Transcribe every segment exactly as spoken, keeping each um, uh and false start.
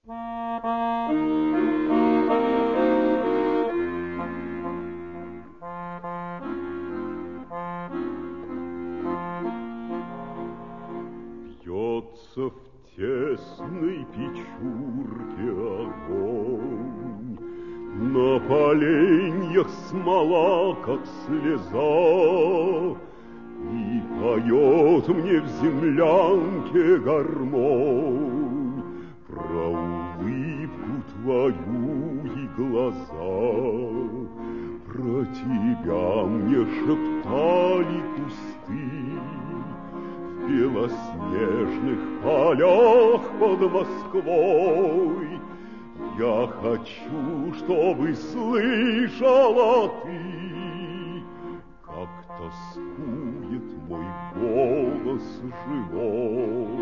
Бьется в тесной печурке огонь, на поленьях смола, как слеза, и поет мне в землянке гармонь про улыбку твою и глаза. Про тебя мне шептали кусты в белоснежных полях под Москвой. Я хочу, чтобы слышала ты, как тоскует мой голос живой.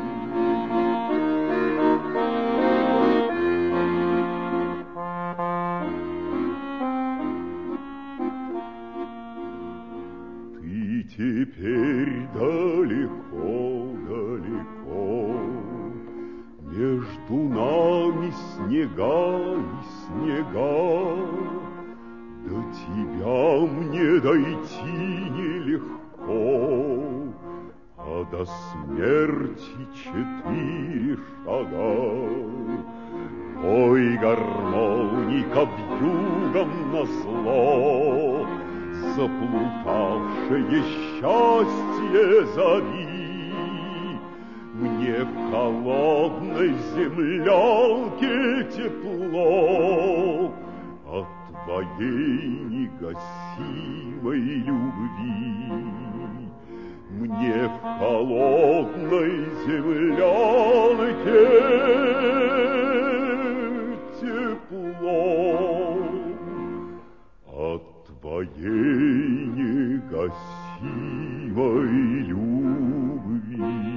Ты теперь далеко-далеко, между нами снега и снега. До тебя мне дойти нелегко, а до смерти четыре шага. Ой, гармоника, вьюгом назло, заплутавшее счастье зови. Мне в холодной землянке тепло от твоей негасимой любви. Мне в холодной землянке тепло от твоей негасимой любви.